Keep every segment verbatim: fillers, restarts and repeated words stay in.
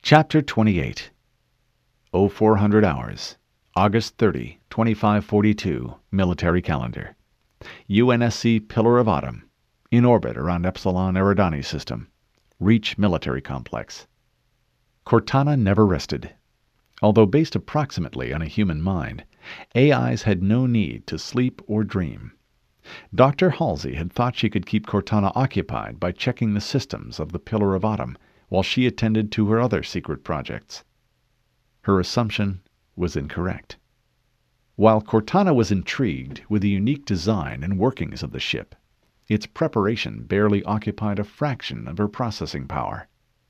Chapter twenty-eight. oh four hundred hours. August thirtieth, twenty-five forty-two, Military Calendar. U N S C Pillar of Autumn. In orbit around Epsilon Eridani System. Reach Military Complex. Cortana never rested. Although based approximately on a human mind, A Is had no need to sleep or dream. Doctor Halsey had thought she could keep Cortana occupied by checking the systems of the Pillar of Autumn while she attended to her other secret projects. Her assumption was incorrect. While Cortana was intrigued with the unique design and workings of the ship, its preparation barely occupied a fraction of her processing power.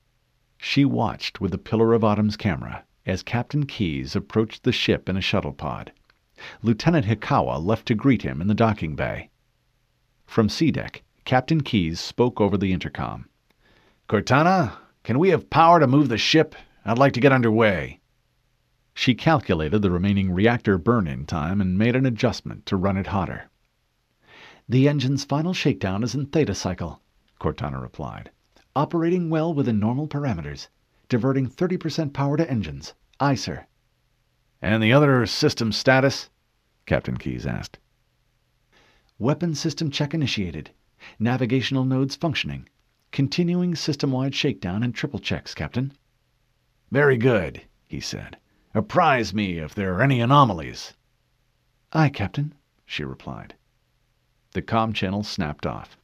She watched with the Pillar of Autumn's camera as Captain Keyes approached the ship in a shuttle pod. Lieutenant Hikawa left to greet him in the docking bay. From SeaDeck, Captain Keyes spoke over the intercom. "Cortana, can we have power to move the ship? I'd like to get underway." She calculated the remaining reactor burn-in time and made an adjustment to run it hotter. "The engine's final shakedown is in theta cycle," Cortana replied. "Operating well within normal parameters. Diverting thirty percent power to engines. Aye, sir." "And the other system status?" Captain Keyes asked. "Weapon system check initiated. Navigational nodes functioning. Continuing system-wide shakedown and triple checks, Captain." "Very good," he said. "Apprise me if there are any anomalies." "Aye, Captain," she replied. The comm channel snapped off.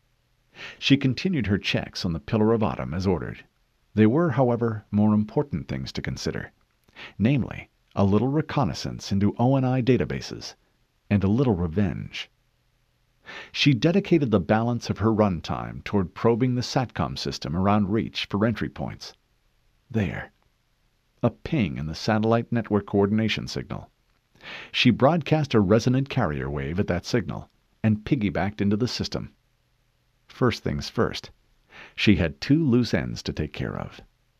She continued her checks on the Pillar of Autumn as ordered. There were, however, more important things to consider, namely, a little reconnaissance into O N I databases, and a little revenge. She dedicated the balance of her runtime toward probing the SATCOM system around Reach for entry points. There. A ping in the satellite network coordination signal. She broadcast a resonant carrier wave at that signal and piggybacked into the system. First things first, she had two loose ends to take care of.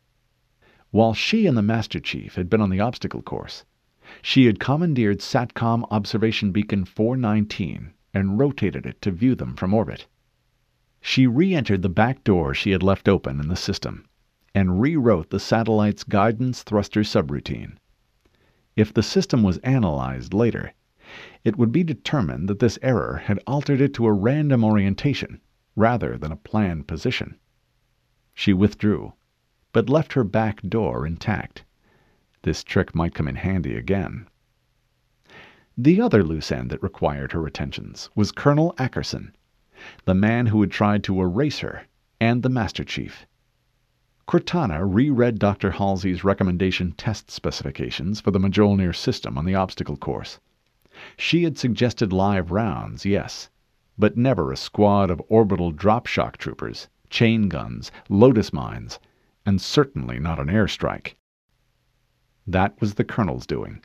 While she and the Master Chief had been on the obstacle course, she had commandeered SATCOM Observation Beacon four nineteen and rotated it to view them from orbit. She re-entered the back door she had left open in the system and rewrote the satellite's guidance thruster subroutine. If the system was analyzed later, it would be determined that this error had altered it to a random orientation rather than a planned position. She withdrew, but left her back door intact. This trick might come in handy again. The other loose end that required her attentions was Colonel Ackerson, the man who had tried to erase her, and the Master Chief. Cortana reread Doctor Halsey's recommendation test specifications for the Mjolnir system on the obstacle course. She had suggested live rounds, yes, but never a squad of orbital drop shock troopers, chain guns, lotus mines, and certainly not an airstrike. That was the Colonel's doing.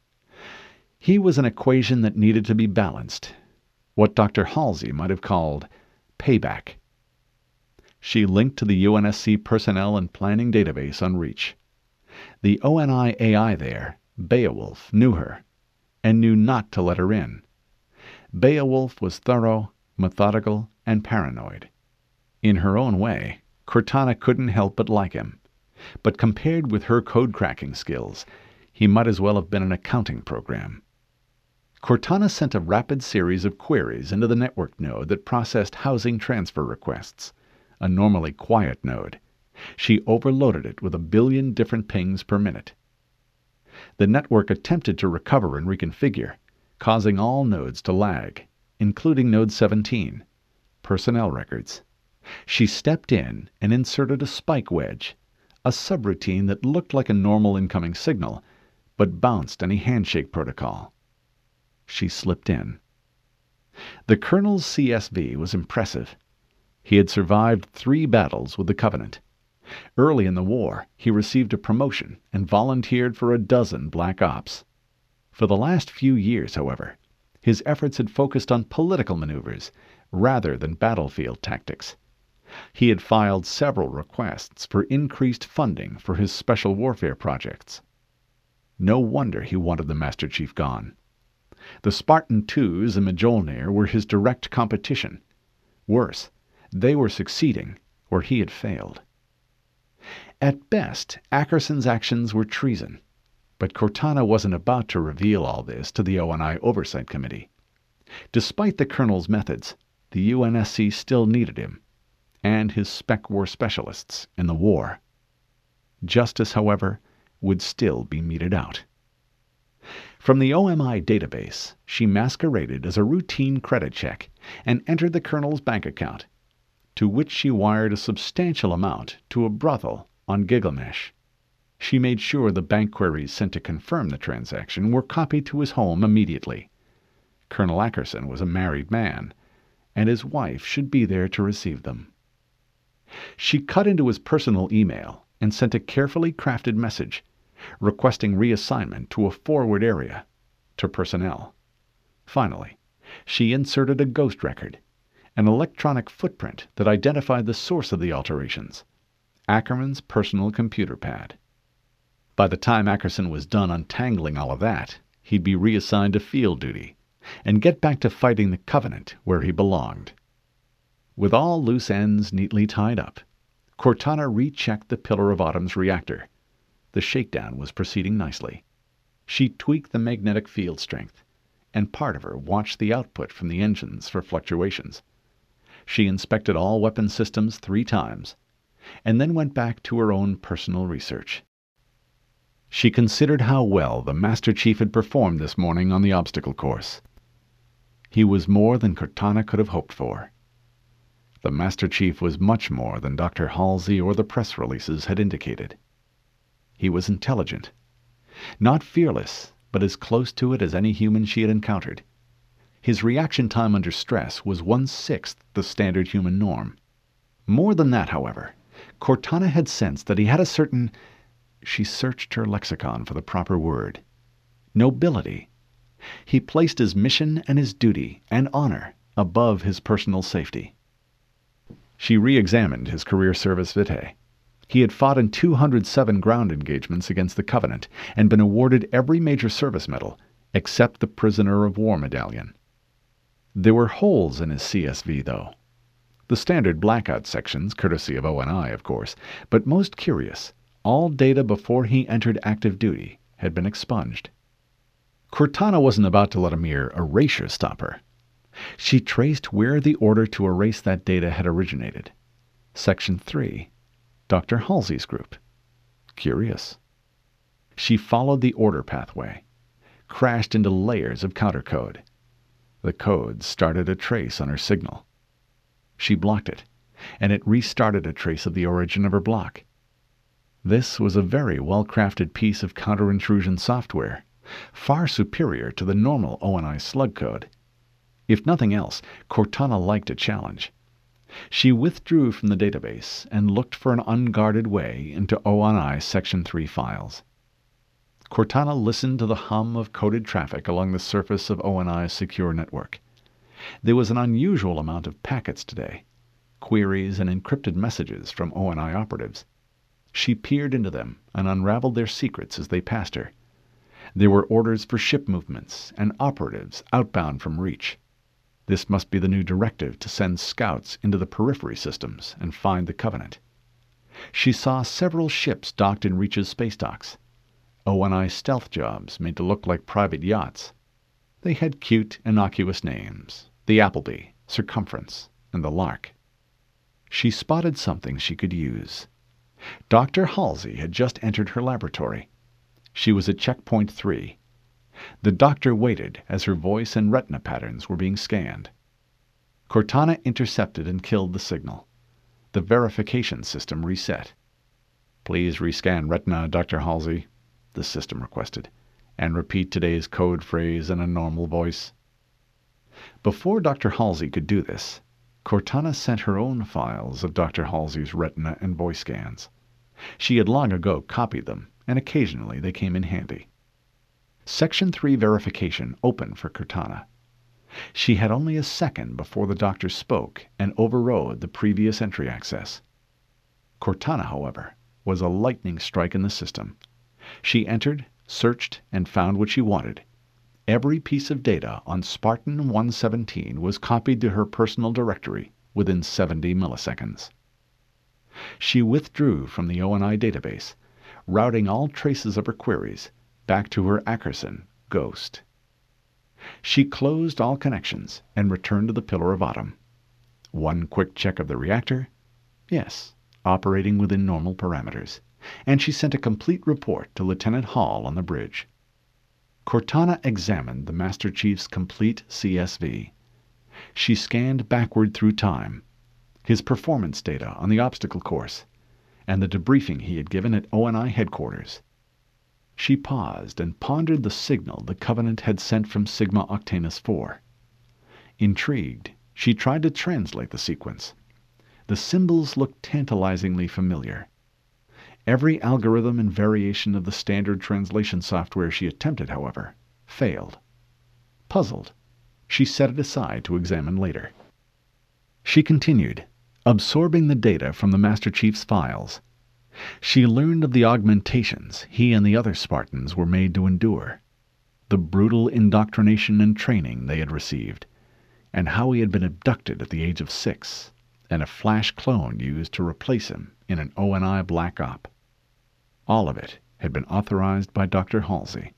He was an equation that needed to be balanced, what Doctor Halsey might have called payback. She linked to the U N S C Personnel and Planning database on Reach. The O N I A I there, Beowulf, knew her, and knew not to let her in. Beowulf was thorough, methodical, and paranoid. In her own way, Cortana couldn't help but like him, but compared with her code-cracking skills, he might as well have been an accounting program. Cortana sent a rapid series of queries into the network node that processed housing transfer requests, a normally quiet node. She overloaded it with a billion different pings per minute. The network attempted to recover and reconfigure, causing all nodes to lag, including Node seventeen, personnel records. She stepped in and inserted a spike wedge, a subroutine that looked like a normal incoming signal, but bounced any handshake protocol. She slipped in. The Colonel's C S V was impressive. He had survived three battles with the Covenant. Early in the war, he received a promotion and volunteered for a dozen Black Ops. For the last few years, however, his efforts had focused on political maneuvers rather than battlefield tactics. He had filed several requests for increased funding for his special warfare projects. No wonder he wanted the Master Chief gone. The Spartan twos and Mjolnir were his direct competition. Worse, they were succeeding where he had failed. At best, Ackerson's actions were treason, but Cortana wasn't about to reveal all this to the O N I Oversight Committee. Despite the colonel's methods, the U N S C still needed him, and his spec war specialists in the war. Justice, however, would still be meted out. From the O M I database, she masqueraded as a routine credit check and entered the colonel's bank account, to which she wired a substantial amount to a brothel on Gilgamesh. She made sure the bank queries sent to confirm the transaction were copied to his home immediately. Colonel Ackerson was a married man, and his wife should be there to receive them. She cut into his personal email and sent a carefully crafted message, requesting reassignment to a forward area, to personnel. Finally, she inserted a ghost record, an electronic footprint that identified the source of the alterations, Ackerman's personal computer pad. By the time Ackerson was done untangling all of that, he'd be reassigned to field duty and get back to fighting the Covenant where he belonged. With all loose ends neatly tied up, Cortana rechecked the Pillar of Autumn's reactor. The shakedown was proceeding nicely. She tweaked the magnetic field strength, and part of her watched the output from the engines for fluctuations. She inspected all weapon systems three times, and then went back to her own personal research. She considered how well the Master Chief had performed this morning on the obstacle course. He was more than Cortana could have hoped for. The Master Chief was much more than Doctor Halsey or the press releases had indicated. He was intelligent. Not fearless, but as close to it as any human she had encountered. His reaction time under stress was one-sixth the standard human norm. More than that, however, Cortana had sensed that he had a certain... She searched her lexicon for the proper word. Nobility. He placed his mission and his duty and honor above his personal safety. She re-examined his career service vitae. He had fought in two hundred seven ground engagements against the Covenant and been awarded every major service medal except the Prisoner of War Medallion. There were holes in his C S V, though. The standard blackout sections, courtesy of O N I, of course, but most curious, all data before he entered active duty had been expunged. Cortana wasn't about to let a mere erasure stop her. She traced where the order to erase that data had originated. Section three, Doctor Halsey's group. Curious. She followed the order pathway, crashed into layers of countercode. The code started a trace on her signal. She blocked it, and it restarted a trace of the origin of her block. This was a very well-crafted piece of counter-intrusion software, far superior to the normal O N I slug code. If nothing else, Cortana liked a challenge. She withdrew from the database and looked for an unguarded way into O N I Section three files. Cortana listened to the hum of coded traffic along the surface of O N I's secure network. There was an unusual amount of packets today, queries and encrypted messages from O N I operatives. She peered into them and unraveled their secrets as they passed her. There were orders for ship movements and operatives outbound from Reach. This must be the new directive to send scouts into the periphery systems and find the Covenant. She saw several ships docked in Reach's space docks. O N I stealth jobs made to look like private yachts. They had cute, innocuous names, the Appleby, Circumference, and the Lark. She spotted something she could use. Doctor Halsey had just entered her laboratory. She was at checkpoint three. The doctor waited as her voice and retina patterns were being scanned. Cortana intercepted and killed the signal. The verification system reset. "Please rescan retina, Doctor Halsey," the system requested, "and repeat today's code phrase in a normal voice." Before Doctor Halsey could do this, Cortana sent her own files of Doctor Halsey's retina and voice scans. She had long ago copied them, and occasionally they came in handy. Section three verification opened for Cortana. She had only a second before the doctor spoke and overrode the previous entry access. Cortana, however, was a lightning strike in the system. She entered, searched, and found what she wanted. Every piece of data on Spartan one seventeen was copied to her personal directory within seventy milliseconds. She withdrew from the O N I database, routing all traces of her queries back to her Ackerson Ghost. She closed all connections and returned to the Pillar of Autumn. One quick check of the reactor. Yes, operating within normal parameters. And she sent a complete report to Lieutenant Hall on the bridge. Cortana examined the Master Chief's complete C S V. She scanned backward through time, his performance data on the obstacle course, and the debriefing he had given at O N I headquarters. She paused and pondered the signal the Covenant had sent from Sigma Octanus four. Intrigued, she tried to translate the sequence. The symbols looked tantalizingly familiar. Every algorithm and variation of the standard translation software she attempted, however, failed. Puzzled, she set it aside to examine later. She continued, absorbing the data from the Master Chief's files. She learned of the augmentations he and the other Spartans were made to endure, the brutal indoctrination and training they had received, and how he had been abducted at the age of six, and a flash clone used to replace him in an O N I Black Op. All of it had been authorized by Doctor Halsey.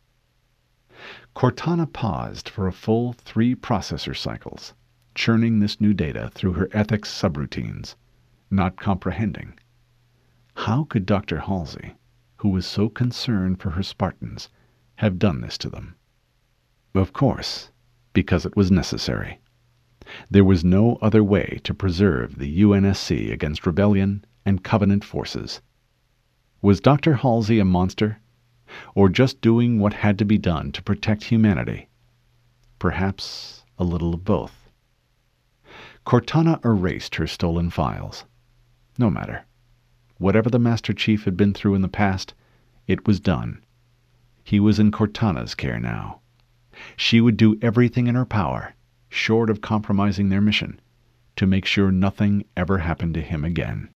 Cortana paused for a full three processor cycles, churning this new data through her ethics subroutines, not comprehending. How could Doctor Halsey, who was so concerned for her Spartans, have done this to them? Of course, because it was necessary. There was no other way to preserve the U N S C against rebellion and Covenant forces. Was Doctor Halsey a monster, or just doing what had to be done to protect humanity? Perhaps a little of both. Cortana erased her stolen files. No matter. Whatever the Master Chief had been through in the past, it was done. He was in Cortana's care now. She would do everything in her power, short of compromising their mission, to make sure nothing ever happened to him again.